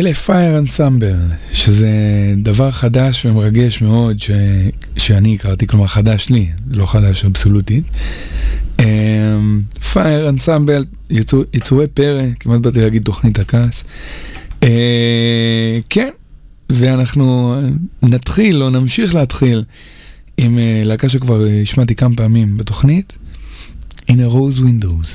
אלה פייר אנסמבל, שזה דבר חדש ומרגש מאוד שאני הכרתי, כלומר חדש לי, לא חדש אבסולוטית. פייר אנסמבל, יצורי פרא, כמעט באתי להגיד תוכנית הכעס. כן, ואנחנו נתחיל או נמשיך להתחיל עם להקה שכבר השמעתי כמה פעמים בתוכנית, In a Rose Windows.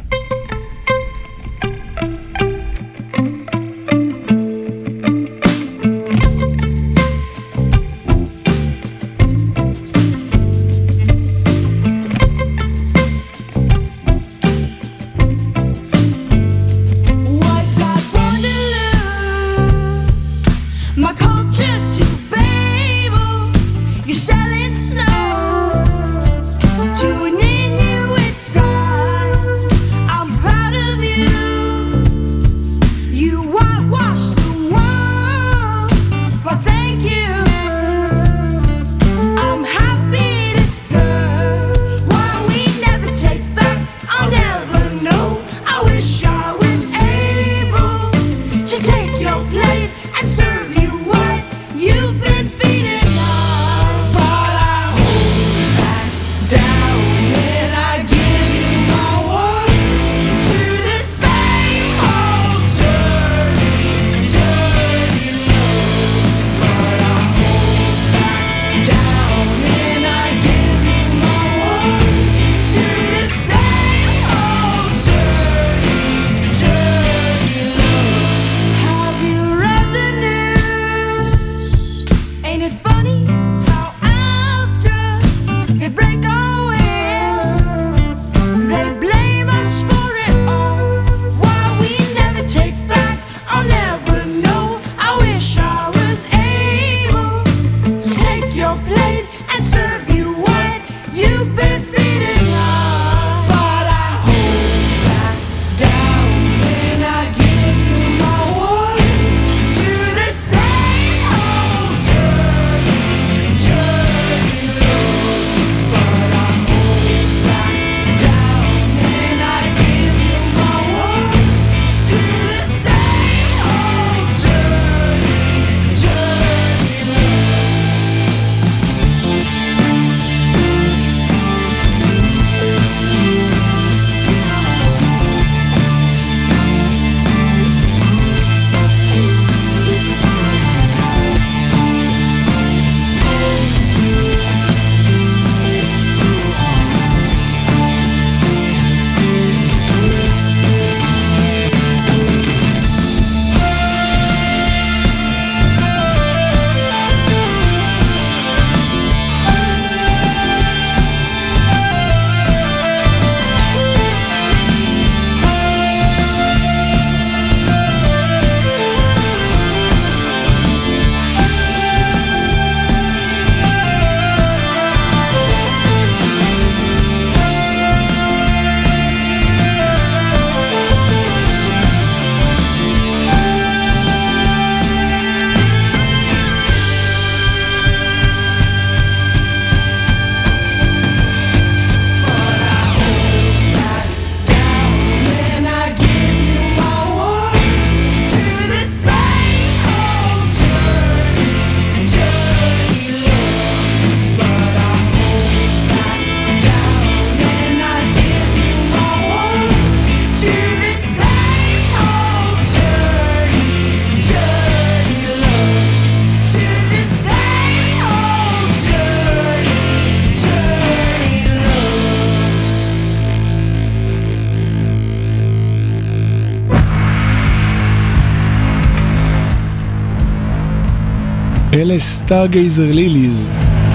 אלה סטארגייזר ליליז,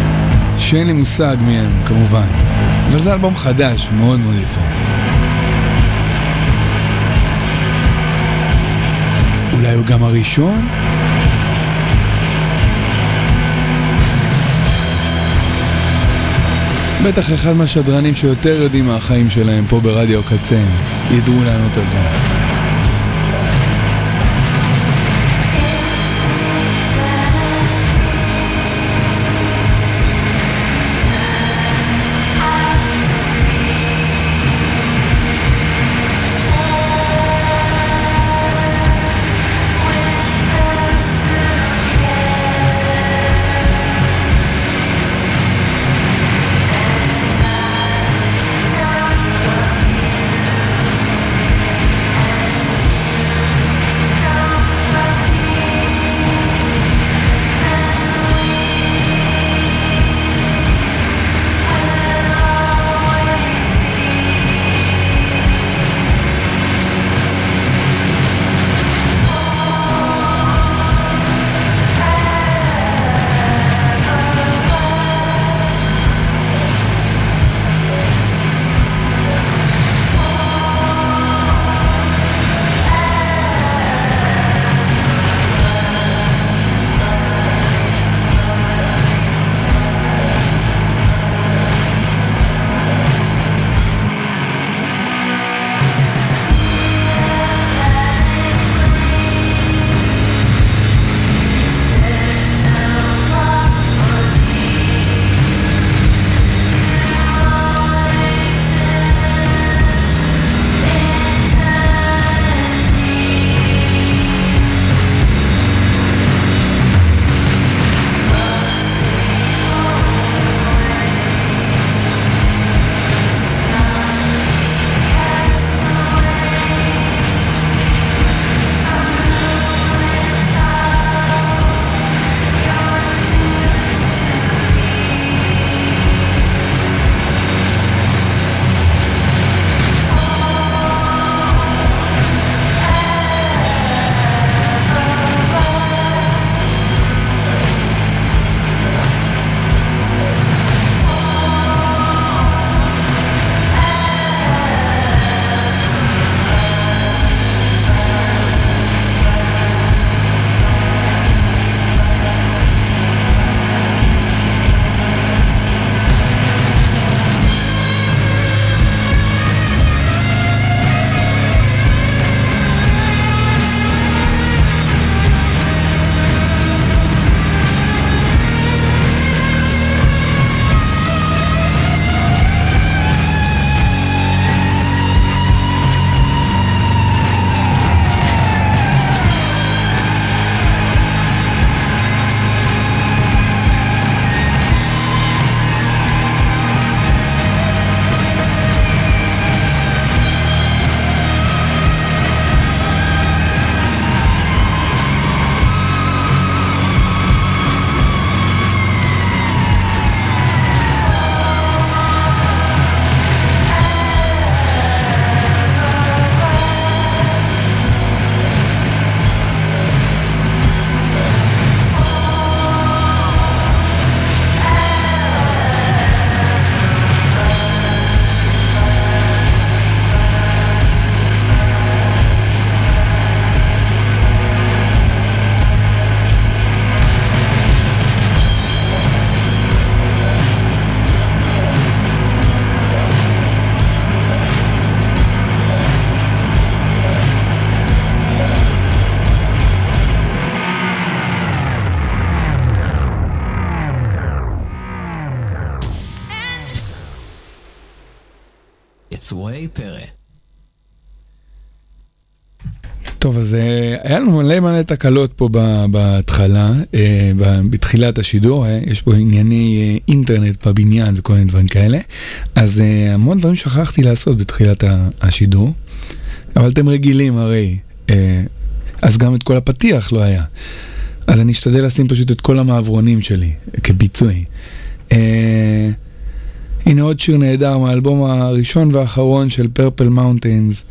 שאין לי מושג מהם כמובן, אבל זה אלבום חדש מאוד מאוד יפה. אולי הוא גם הראשון? בטח אחד מהשדרנים שיותר יודעים מהחיים שלהם פה ברדיו קצה ידעו לענות על זה. צורי פרא. טוב, אז היה לנו מלא תקלות פה בהתחלה, בתחילת השידור, יש פה ענייני אינטרנט בבניין וכל מיני דברים כאלה, אז המון דברים שכחתי לעשות בתחילת השידור, אבל אתם רגילים הרי, אז גם את כל הפתיח לא היה, אז אני אשתדל לשים פשוט את כל המעברונים שלי כביצועי. הנה עוד שיר נהדר מהאלבום הראשון והאחרון של Purple Mountains,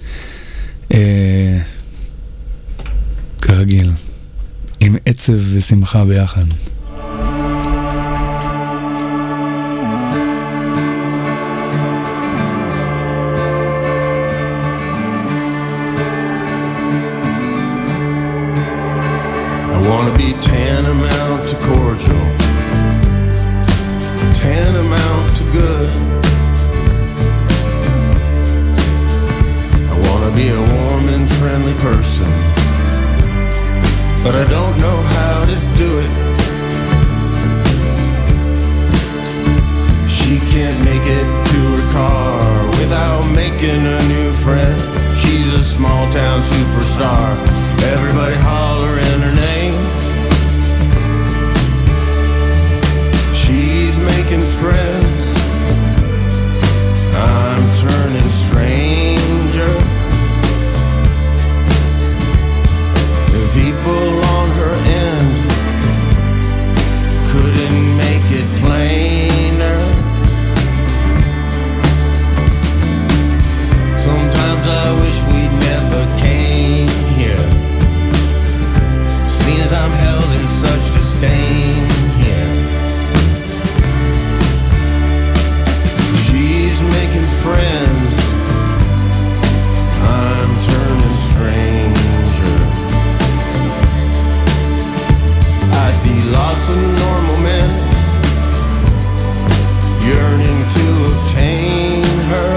כרגיל, עם עצב ושמחה ביחד. I wanna be tantamount to cordial, tantamount to good. I wanna be a warm and friendly person, but I don't know how to do it. She can't make it to her car without making a new friend. She's a small town superstar, everybody hollering her name. She's making friends, I'm turning stranger. People on her end couldn't make it plainer. Sometimes I wish we'd never came here, seeing as I'm held in such disdain here. She's making friends, I'm turning stranger. I see lots of normal men yearning to obtain her.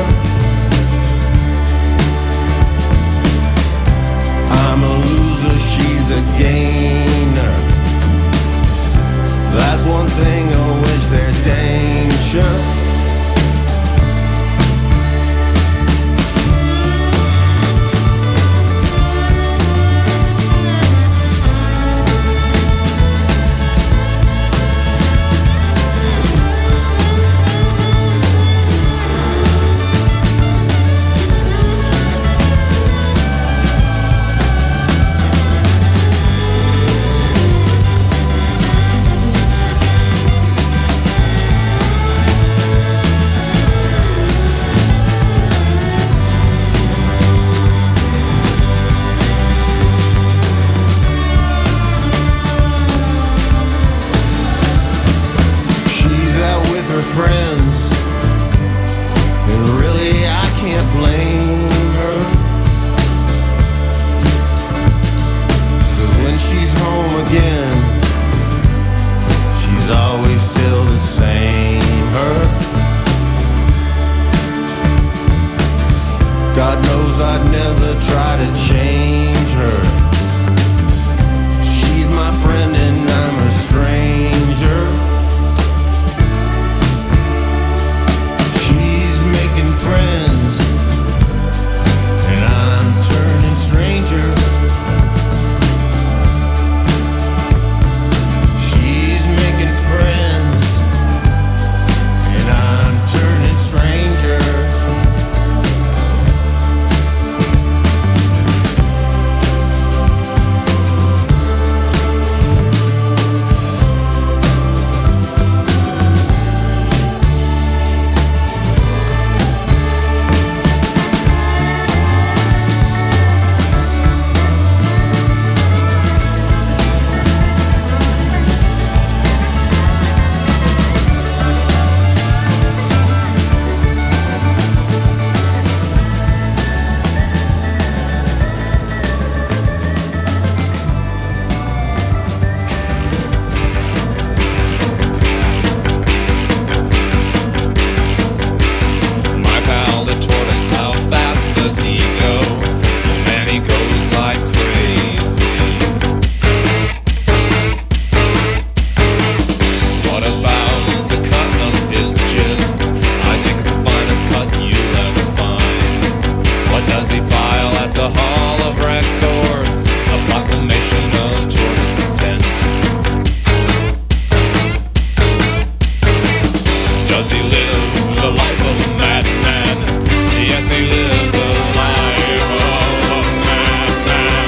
I'm a loser, she's a gainer. That's one thing I wish they're danger. Does he live the life of a madman? Yes, he lives the life of a madman.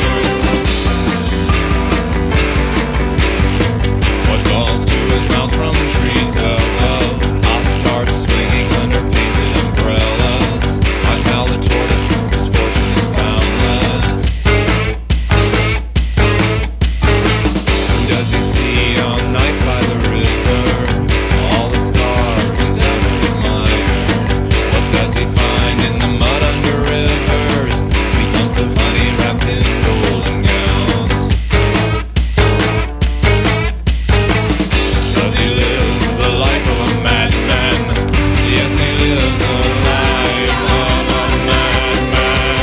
What falls to his mouth from trees above? Hot tarts swinging under painted umbrellas. I found the tortoise, his fortune is boundless. Does he see on nights by the river all the stars he's ever admired? What does he find in the mud under rivers? Sweet lumps of honey wrapped in golden gowns. Does he live the life of a madman? Yes, he lives the life of a madman.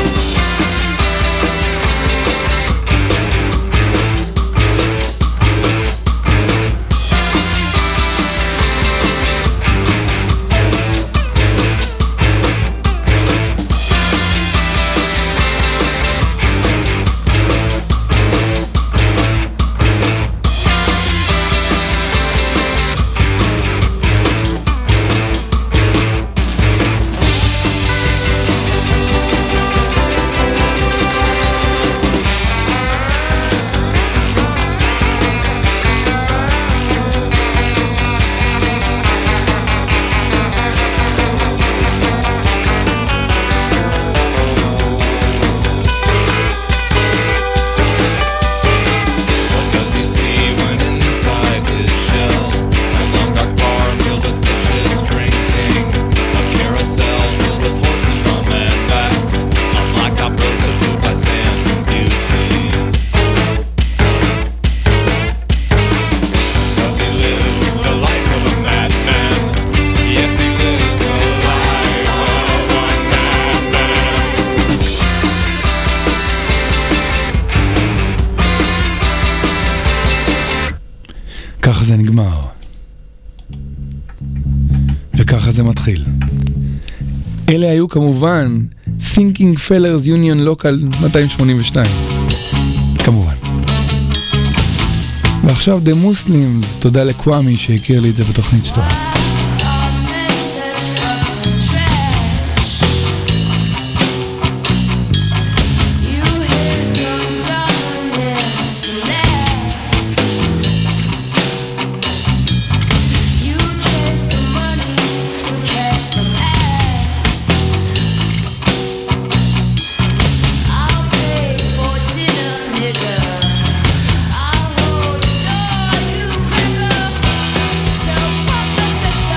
What does he see when inside his shell? A long dark bar filled with fishes drinking. A carousel filled with horses on man backs. On blacktop roads of food by sand and beauties. Does he live the life of a madman? Yes, he lives the life of a madman. ככה זה נגמר. וככה זה מתחיל. אלה היו כמובן Thinking Fellers Union Local 282. כמובן. ועכשיו The Muslims, תודה לקוואמי שהכיר לי את זה בתוכנית שלו. I'll hold the door, you cracker. So fuck the system.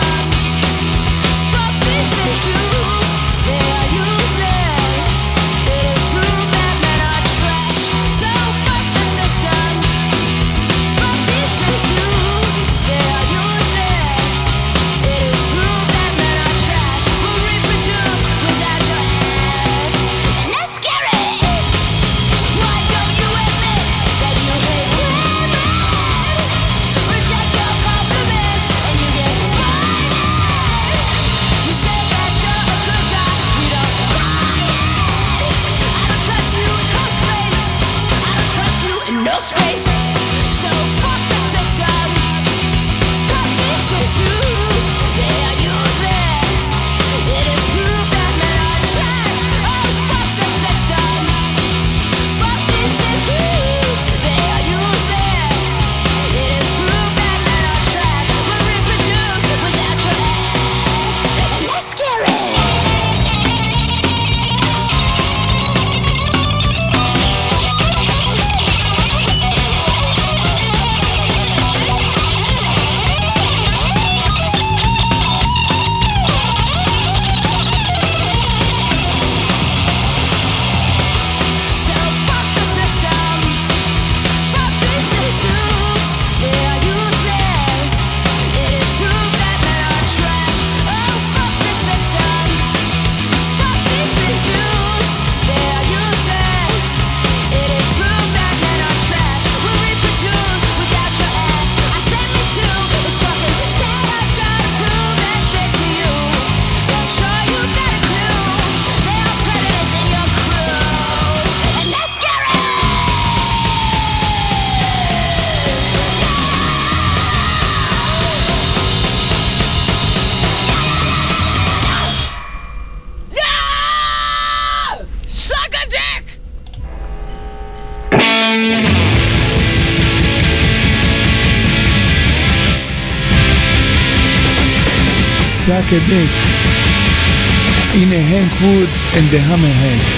suck a dick. הנה הנק ווד and the Hammerheads.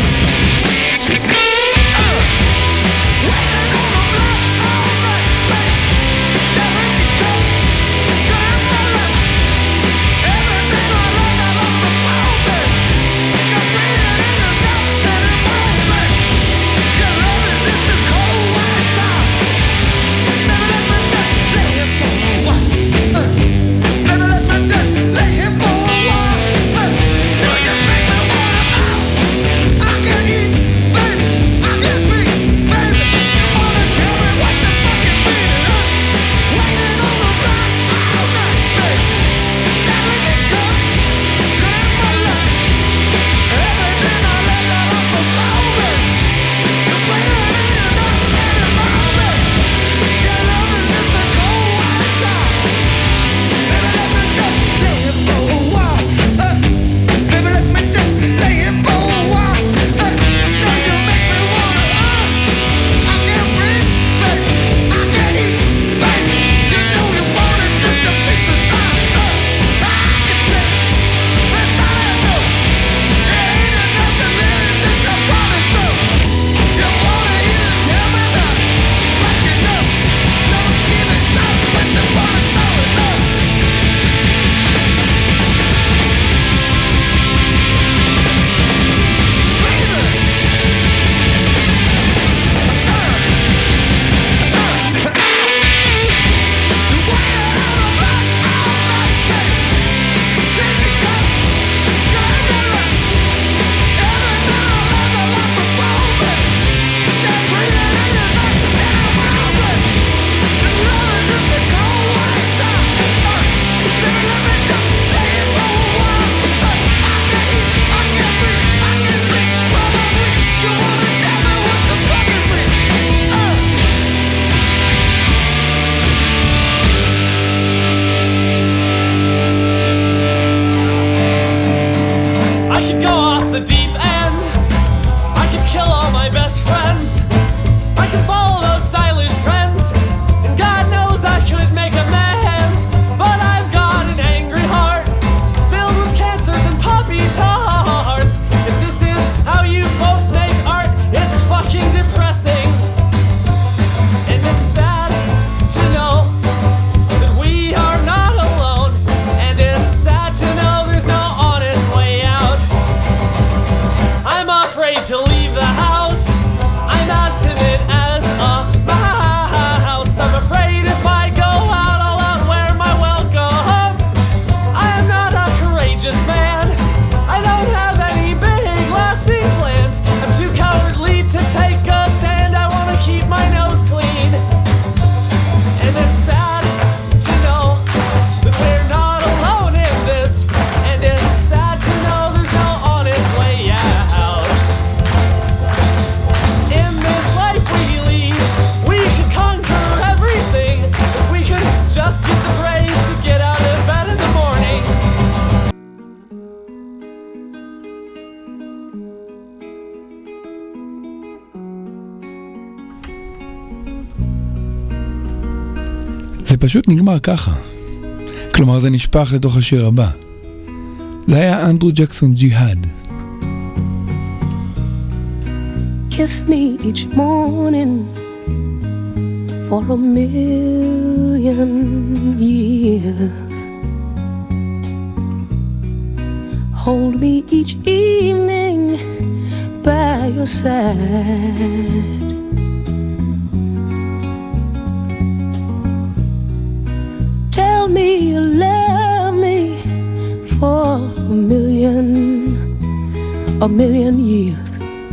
זה פשוט נגמר ככה. כלומר זה נשפך לתוך השיר הבא. זה היה אנדרו ג'קסון ג'יהאד. Kiss me each morning for a million years. Hold me each evening by your side. Tell me you love me for a million years.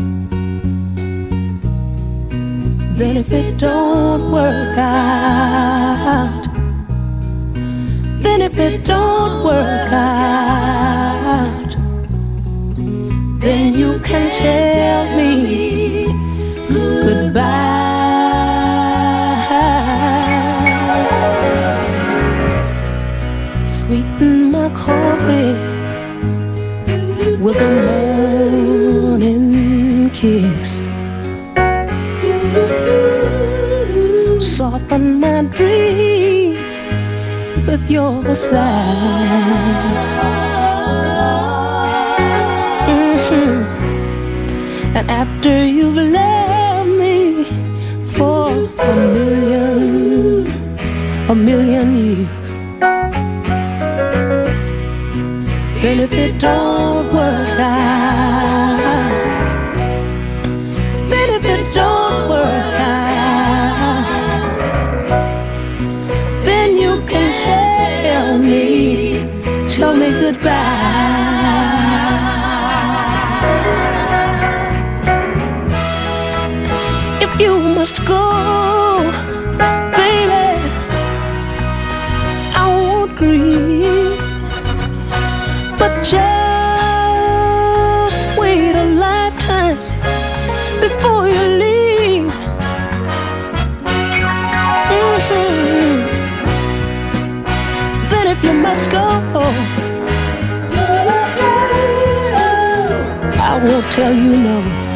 Then if it don't work out, then if it don't work out, then you can tell me goodbye. Sweeten my coffee with a morning kiss. Soften my dreams with your side. And after you've left me for a million years, then if it don't work out, then if it don't work out, then you can tell me goodbye. If you must go, baby, I won't grieve, but just wait a lifetime before you leave. Then if you must go, I won't tell you no,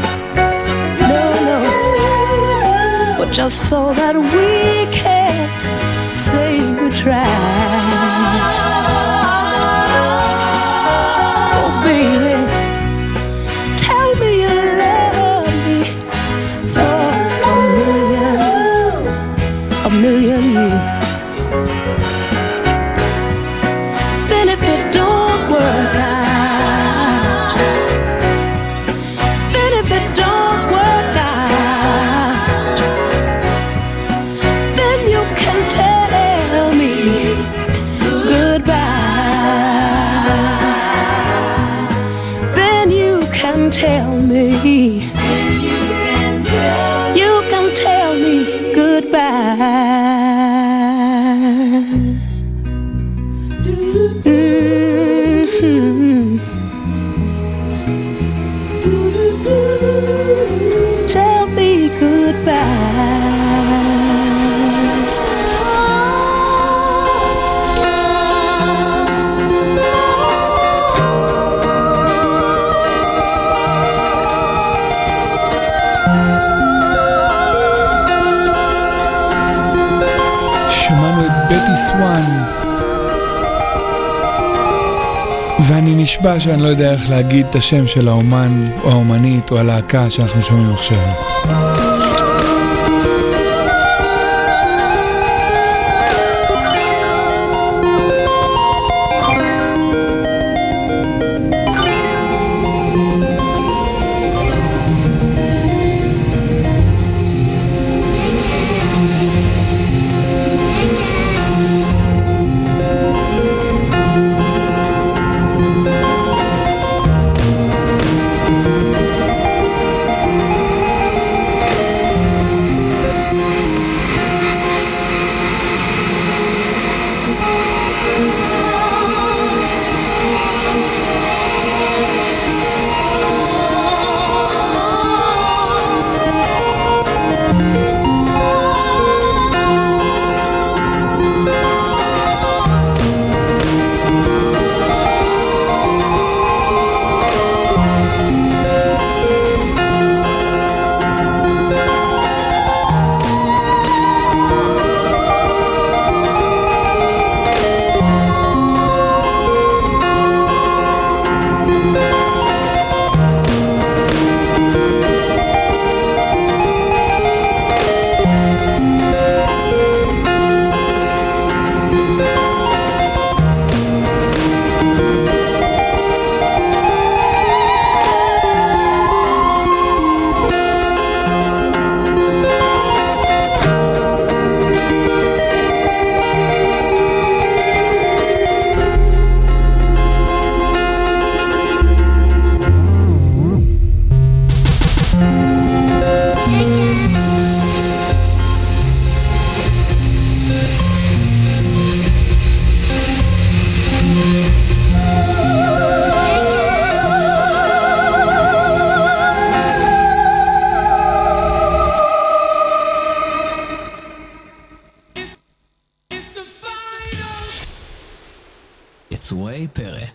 but just so that we can say we tried. Oh baby, tell me you love me for a million years. Then if it don't work out, then if it don't work out, then you can tell me goodbye. Then you can tell me, you can tell me goodbye. Tell me goodbye. שמענו את בטי סואן, ואני נשבע שאני לא יודע איך להגיד את השם של האומן או האומנית או הלהקה שאנחנו שומעים עכשיו. יצורי פרא.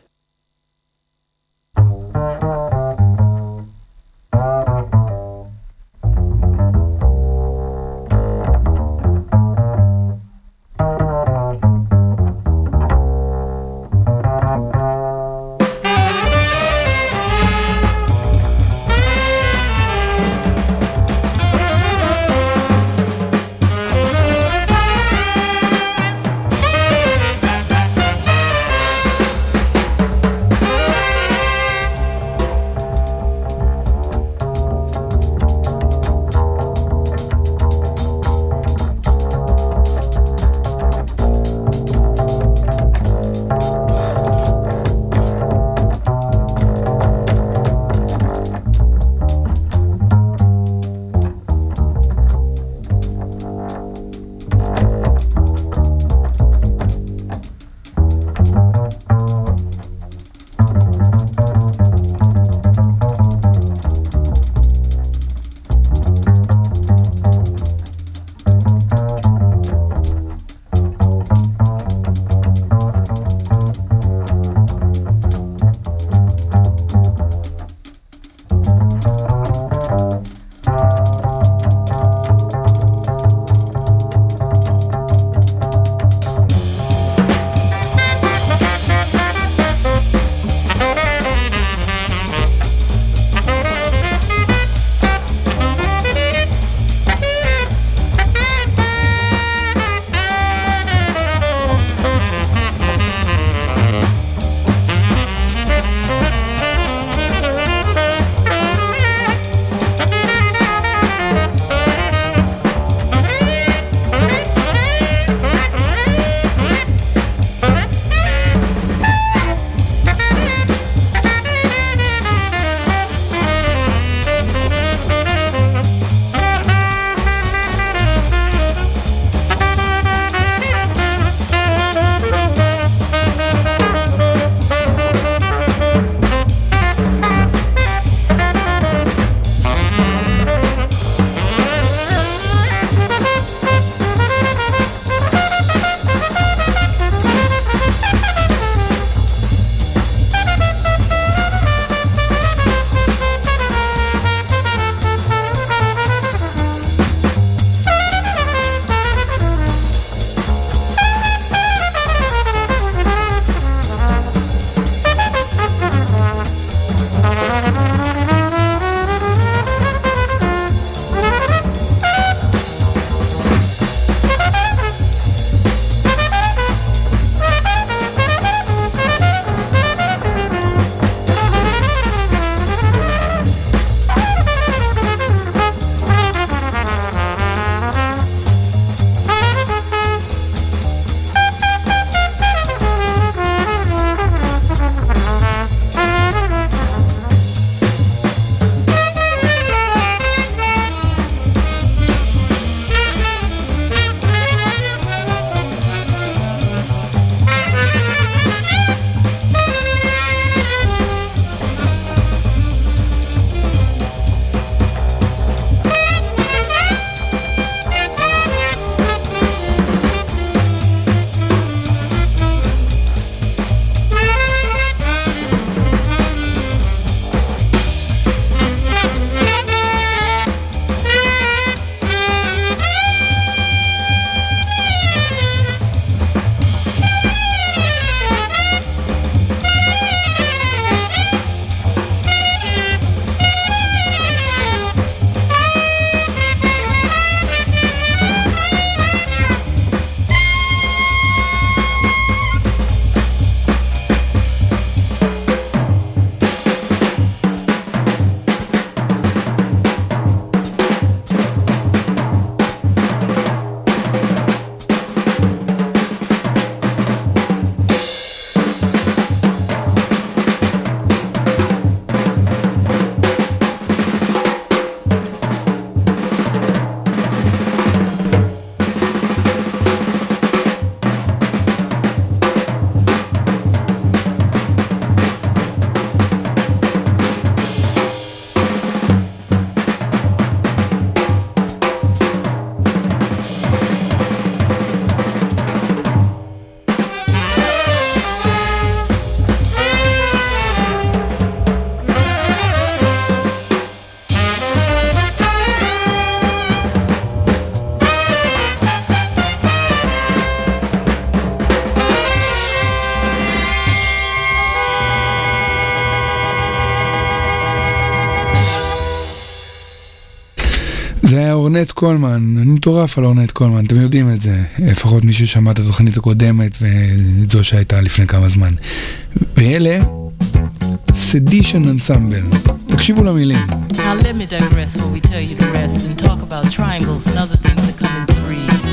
אורנט קולמן, אני מטורף על אורנט קולמן, אתם יודעים את זה, לפחות מי ששמע את התוכנית הקודמת ואת זו שהייתה לפני כמה זמן. ואלה, Sedition Ensemble, תקשיבו למילים. Now let me digress before we tell you the rest and talk about triangles and other things that come in threes.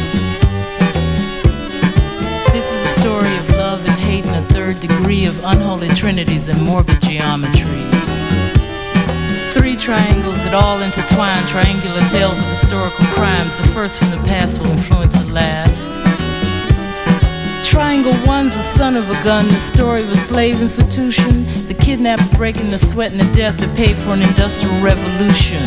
This is a story of love and hate in a third degree of unholy trinities and morbid geometries. Three triangles that all intertwine, triangular tales of historical crimes. The first from the past will influence the last. Triangle one's a son of a gun, the story of a slave institution, the kidnapper breaking the sweat and the death that paid for an industrial revolution.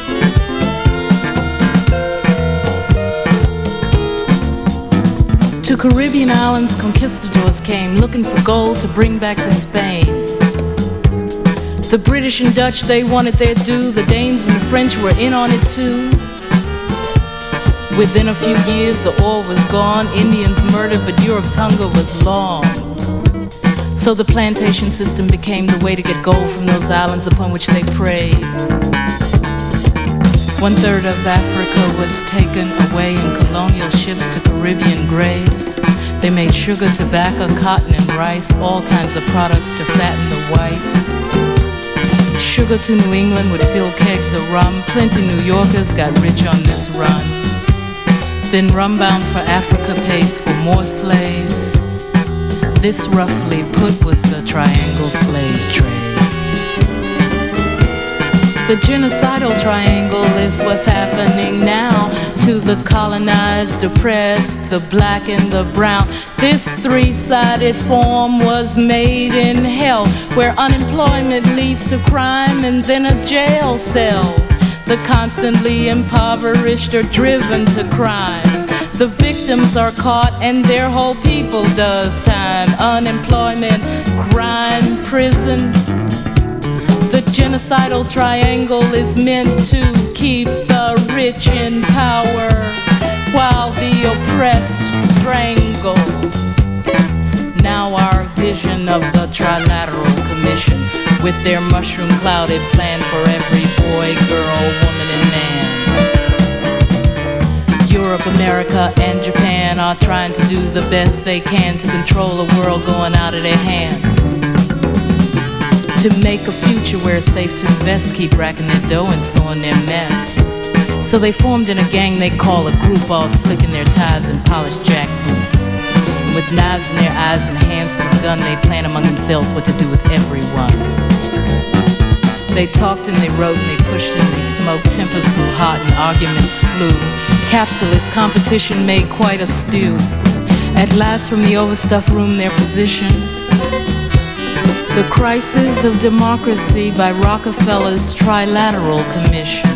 To Caribbean islands, conquistadors came looking for gold to bring back to Spain. The British and Dutch, they wanted their due. The Danes and the French were in on it too. Within a few years, the oil was gone. Indians murdered, but Europe's hunger was long. So the plantation system became the way to get gold from those islands upon which they preyed. 1/3 of Africa was taken away in colonial ships to Caribbean graves. They made sugar, tobacco, cotton, and rice, all kinds of products to fatten the whites. Sugar to New England would fill kegs of rum. Plenty New Yorkers got rich on this run. Then rum bound for Africa pays for more slaves. This roughly put was the triangle slave trade. The genocidal triangle is what's happening now to the colonized, oppressed, the black and the brown. This three-sided form was made in hell, where unemployment leads to crime and then a jail cell. The constantly impoverished are driven to crime. The victims are caught and their whole people does time. Unemployment, crime, prison. The genocidal triangle is meant to keep the rich in power while the oppressed strangle. Now our vision of the Trilateral Commission with their mushroom-clouded plan for every boy, girl, woman, and man. Europe, America, and Japan are trying to do the best they can to control a world going out of their hand. To make a future where it's safe to invest, keep racking their dough and sowing their mess. So they formed in a gang they call a group, all slick in their ties and polished jack boots. And with knives in their eyes and hands to the gun, they plan among themselves what to do with everyone. They talked and they wrote and they pushed and they smoked. Tempers grew hot and arguments flew. Capitalist competition made quite a stew. At last from the overstuffed room their position. The Crisis of Democracy by Rockefeller's Trilateral Commission.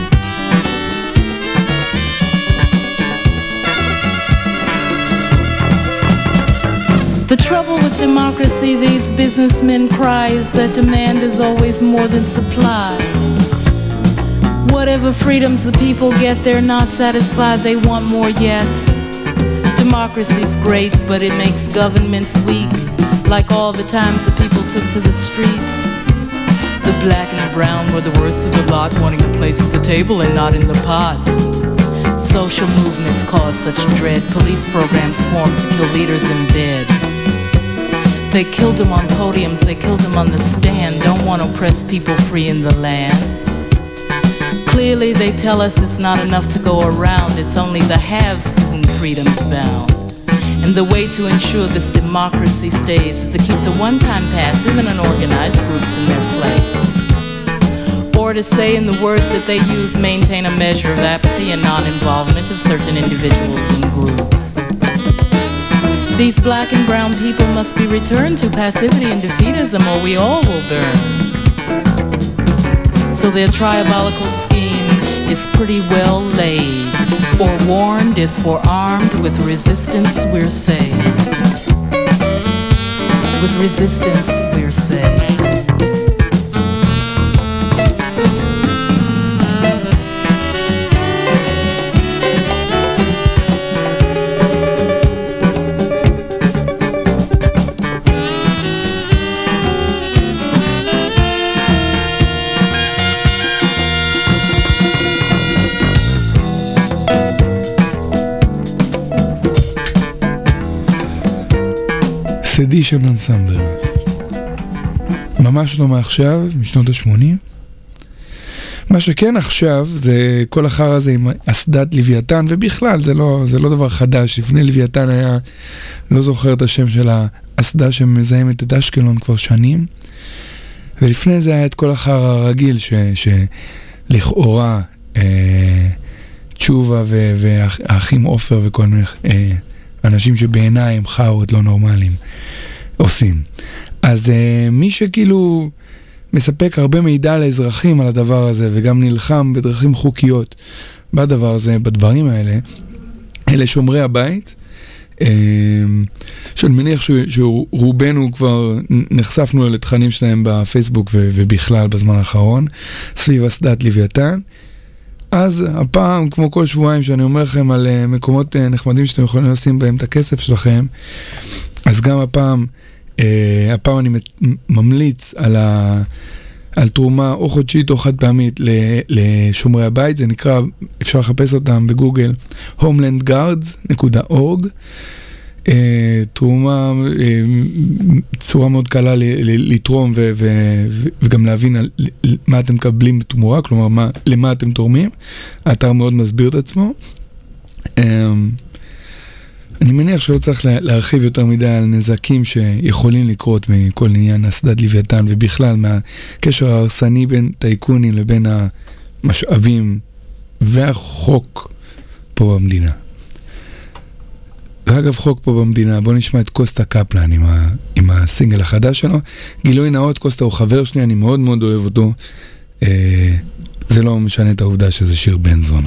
The trouble with democracy, these businessmen cry, is that demand is always more than supply. Whatever freedoms the people get, they're not satisfied, they want more yet. Democracy's great, but it makes governments weak, like all the times the people took to the streets. The black and the brown were the worst of the lot, wanting a place at the table and not in the pot. Social movements cause such dread, police programs formed to kill leaders in bed. They killed them on podiums, they killed them on the stand, don't want to oppress people free in the land. Clearly they tell us it's not enough to go around, it's only the haves to whom freedom's bound. And the way to ensure this democracy stays is to keep the one-time passive and unorganized groups in their place. Or to say in the words that they use, maintain a measure of apathy and non-involvement of certain individuals and groups. These black and brown people must be returned to passivity and defeatism or we all will burn. So their triabolical scheme is pretty well laid. Forewarned is forearmed, with resistance we're saved. With resistance we're saved. סדישן אנסמבל. ממש לא מעכשיו, משנות ה-80. מה שכן עכשיו זה כל אחר הזה עם אסדת לוויתן, ובכלל זה לא דבר חדש. לפני לוויתן היה, לא זוכר את השם של האסדה שמזהמת את אשקלון כבר שנים, ולפני זה היה את כל אחר הרגיל שלכאורה תשובה והאחים עופר וכל מיני אנשים שבעיניי הם חארות לא נורמליים עושים. אז מי שכאילו מספק הרבה מידע לאזרחים על הדבר הזה וגם נלחם בדרכים חוקיות בדבר הזה, בדברים האלה, אלה שומרי הבית, שאני מניח שרובנו כבר נחשפנו לתכנים שלהם בפייסבוק ובכלל בזמן האחרון סביב אסדת לוויתן. אז הפעם, כמו כל שבועיים שאני אומר לכם על מקומות נחמדים שאתם יכולים לשים בהם את הכסף שלכם, אז גם הפעם אני ממליץ על תרומה או חודשית או חד פעמית לשומרי הבית. זה נקרא, אפשר לחפש אותם בגוגל, homelandguards.org. תרומה, צורה מאוד קלה לתרום וגם להבין מה אתם מקבלים בתמורה, כלומר למה אתם תורמים. האתר מאוד מסביר את עצמו. אני מניח שלא צריך להרחיב יותר מדי על נזקים שיכולים לקרות מכל עניין אסדת לוויתן, ובכלל מהקשר ההרסני בין טייקונים לבין המשאבים והחוק פה במדינה. ואגב, חוק פה במדינה, בוא נשמע את קוסטה קפלן עם הסינגל החדש שלו. גילוי נאות, קוסטה הוא חבר שלי, אני מאוד מאוד אוהב אותו. זה לא משנה את העובדה שזה שיר בן זונה.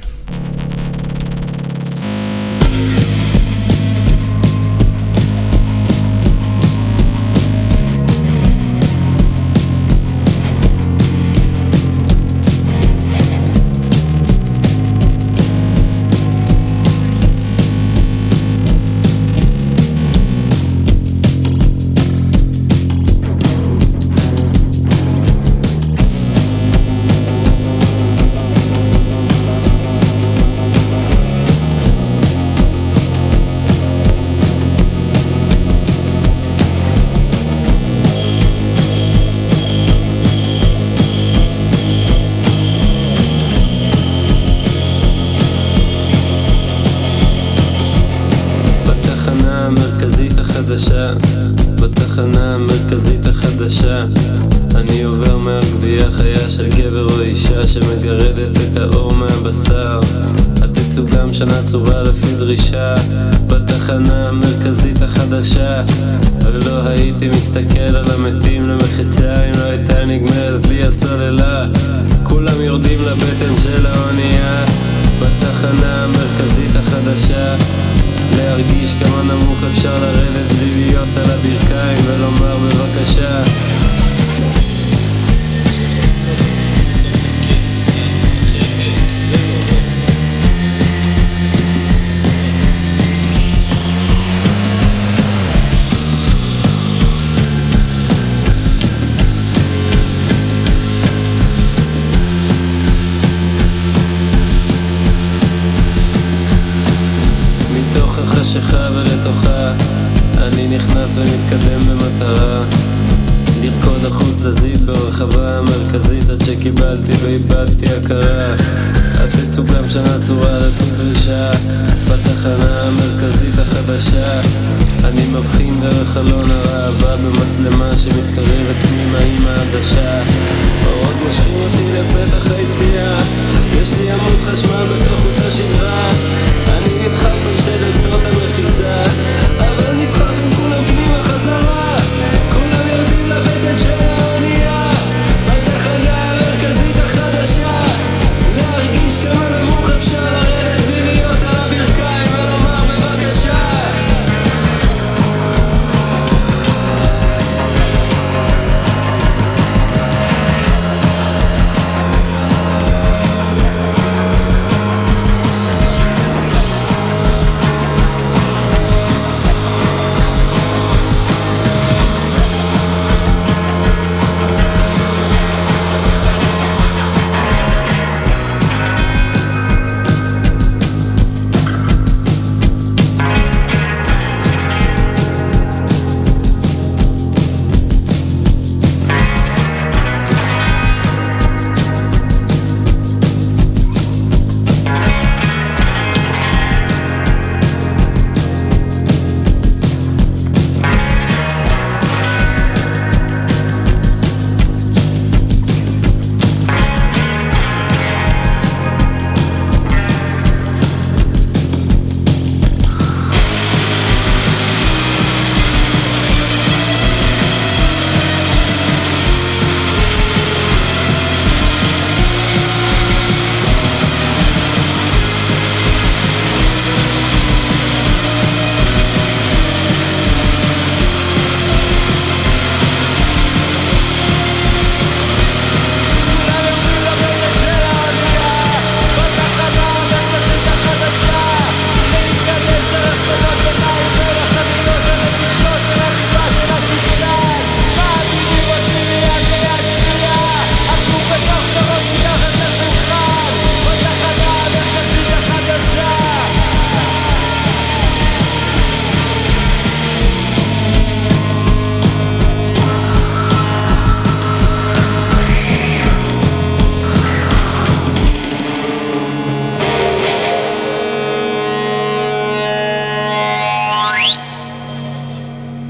בתחנה המרכזית החדשה אני עובר מהגבייה חיה של גבר או אישה שמגרדת את האור מהבשר. התצוגה משנה צורה לפי דרישה בתחנה המרכזית החדשה. ולא הייתי מסתכל על המתים למחצה אם לא הייתה נגמרת לי הסוללה. כולם יורדים לבטן של האונייה בתחנה המרכזית החדשה. להרגיש כמה נמוך אפשר לרדת בלי להיות על הברכיים ולומר בבקשה. חשיכה ולתוכה אני נכנס ומתקדם במטרה לרקוד אחוז זזית ברחבה המרכזית עד שקיבלתי ואיבדתי הכרה. התצוגה משנה צורה לפי דרישה בתחנה המרכזית החדשה. אני מבחין דרך חלון הראווה במצלמה שמתקרבת פנימה עם העדשה. אורות משכים אותי לפתח היציאה, יש לי עמוד חשמל בתוך אותה שדרה. אני נדחף בין שדלתות המחיצה, אבל נדחף עם כולם פנימה חזרה. כולם יורדים לבטן של האונייה בתחנה המרכזית החדשה. להרגיש כמה נמוך אפשר לרדת ולהיות על הברכיים ולומר בבקשה.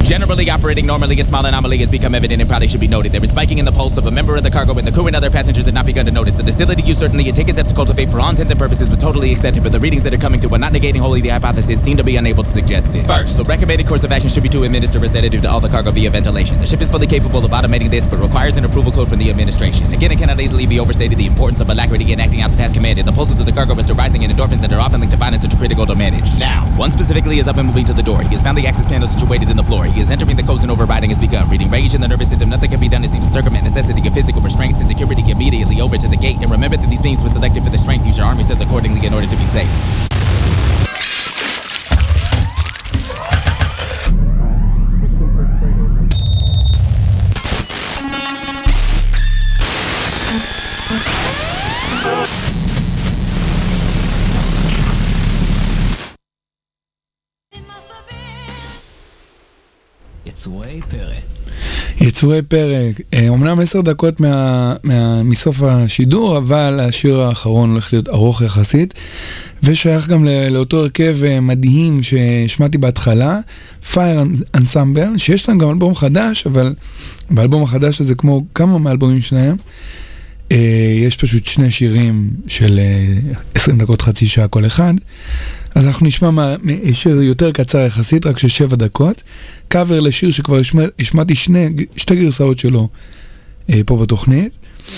Generally operating normally, a small anomaly has become evident and probably should be noted. There is spiking in the pulse of a member of the cargo and the crew and other passengers had not begun to notice. The docility you certainly had taken steps to cultivate for all intents and purposes was totally accepted, but the readings that are coming through while not negating wholly the hypothesis seem to be unable to suggest it. First, the recommended course of action should be to administer a sedative to all the cargo via ventilation. The ship is fully capable of automating this, but requires an approval code from the administration. Again, it cannot easily be overstated the importance of alacrity in acting out the task commanded. The pulses of the cargo are rising in endorphins that are often linked to finance such a critical to manage. Now, one specifically is up and moving to the door. He has found the access panel situated in the floor. He is entering the codes and overriding has begun. Reading rage in the nervous system, nothing can be done. It seems to circumvent necessity of physical restraints and security immediately over to the gate. And remember that these beings were selected for the strength. Use your armor cells accordingly in order to be safe. יצורי פרק. יצורי פרק, אמנם 10 דקות מסוף השידור, אבל השיר האחרון הולך להיות ארוך יחסית, ושייך גם לאותו הרכב מדהים ששמעתי בהתחלה, Fire Ensemble, שיש להם גם אלבום חדש, אבל באלבום החדש הזה, כמו כמה מהאלבומים שלהם, יש פשוט 2 שירים של 20 דקות, חצי שעה כל אחד. אז אנחנו נשמע שיר יותר קצר יחסית, רק של 7 דקות, קאבר לשיר שכבר השמעתי 2 גרסאות שלו פה בתוכנית.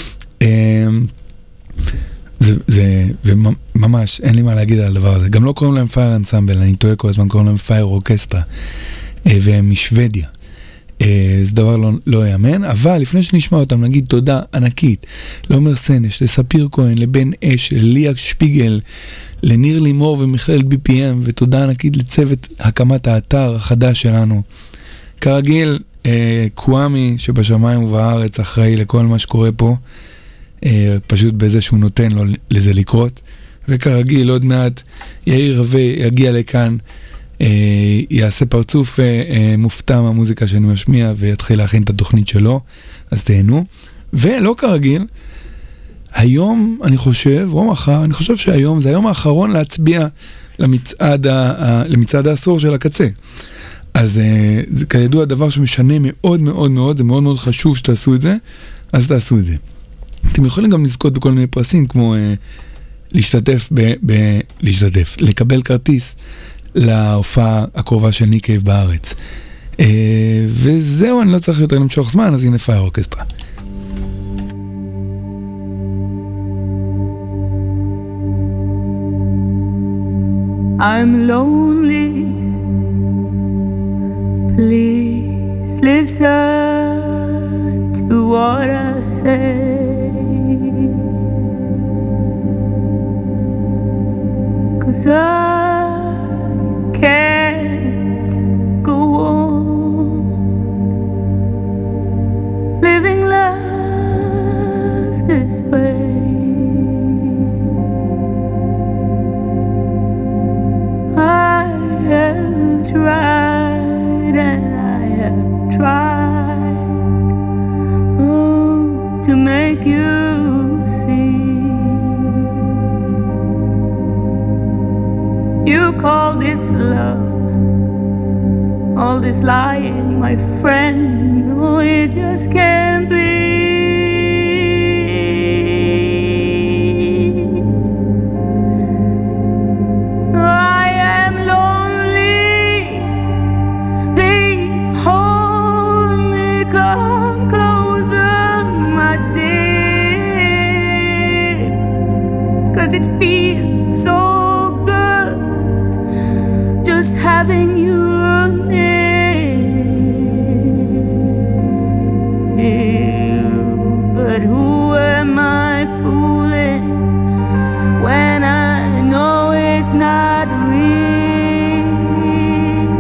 וממש אין לי מה להגיד על הדבר הזה. גם לא קוראים להם פייר אנסמבל, אני טועה כל הזמן, קוראים להם פייר אורקסטרה, והם משוודיה. זה דבר לא יאמן, אבל לפני שנשמע אותם נגיד תודה ענקית לעומר סנש, לספיר כהן, לבן אש, לליה שפיגל, לניר לימור ומכללת BPM, ותודה ענקית לצוות הקמת האתר החדש שלנו. כרגיל, קוואמי שבשמיים ובארץ אחראי לכל מה שקורה פה, פשוט בזה שהוא נותן לו לזה לקרות. וכרגיל, עוד מעט יאיר רווה יגיע לכאן, יעשה פרצוף מופתע מהמוזיקה שאני משמיע ויתחיל להכין את התוכנית שלו, אז תהנו. ולא כרגיל, היום אני חושב, או מחר, אני חושב שהיום זה היום האחרון להצביע למצעד העשור של הקצה. אז זה כידוע דבר שמשנה מאוד מאוד מאוד, זה מאוד מאוד חשוב שתעשו את זה, אז תעשו את זה. אתם יכולים גם לזכות בכל מיני פרסים, כמו לקבל כרטיס להופעה הקרובה של ניקייב בארץ. וזהו, אני לא צריך יותר למשוך זמן, אז הנה פייר אורקסטרה. I'm lonely. Please listen to what I say. 'Cause I can't go on living life this way. I have tried and I have tried to make you see. You call this love, all this lying, my friend. No, it just can't be. I am lonely. Please hold me, come closer, my dear. 'Cause it feels so just having you near. But who am I fooling when I know it's not real?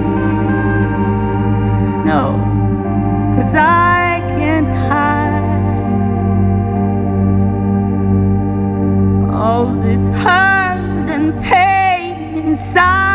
No, 'cause I can't hide all this hurt and pain inside.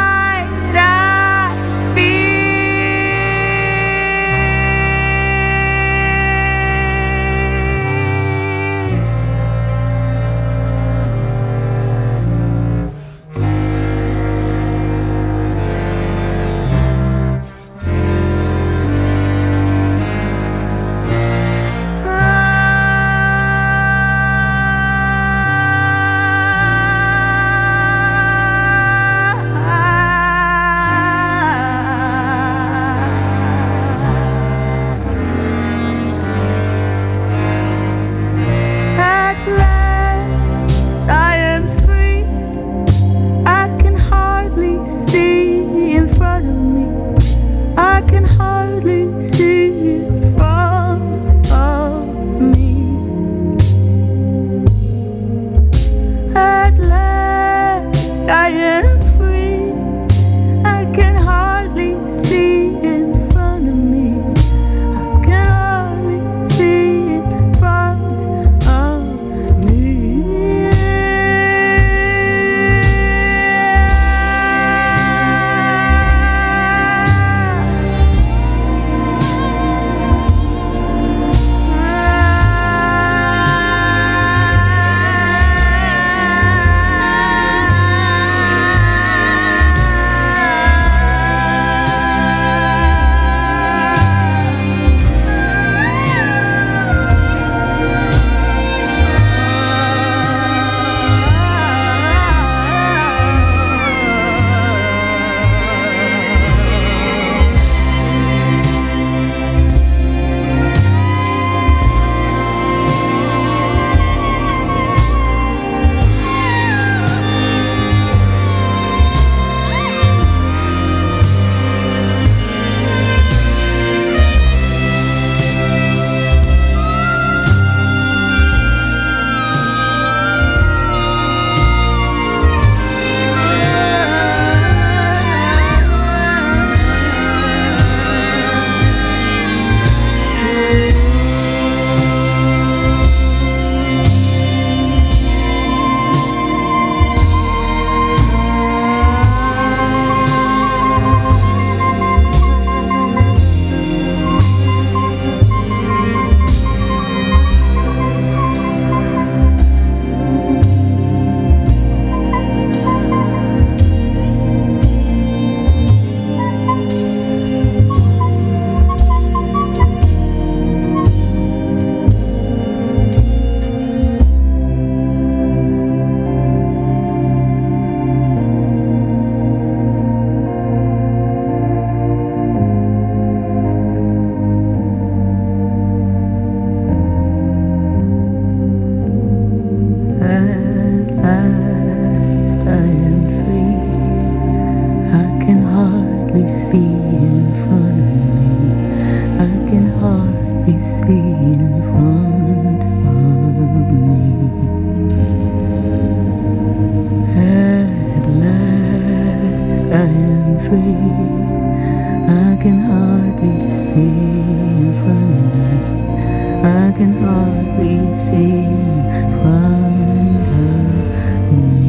see in front of me. I can hardly see in front of me.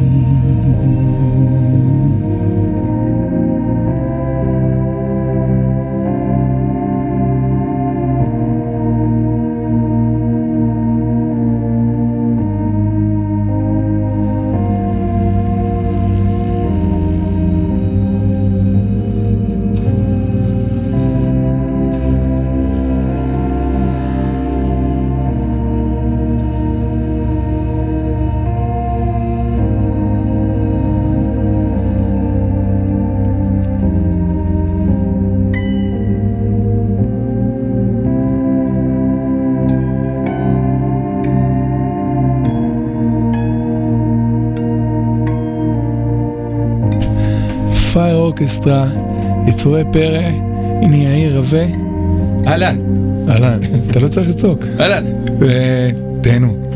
פייר אורקסטרה, יצורי פרא, הנה יאיר רווה. אהלן. אהלן, אתה לא צריך לצעוק. אהלן. ותהנו.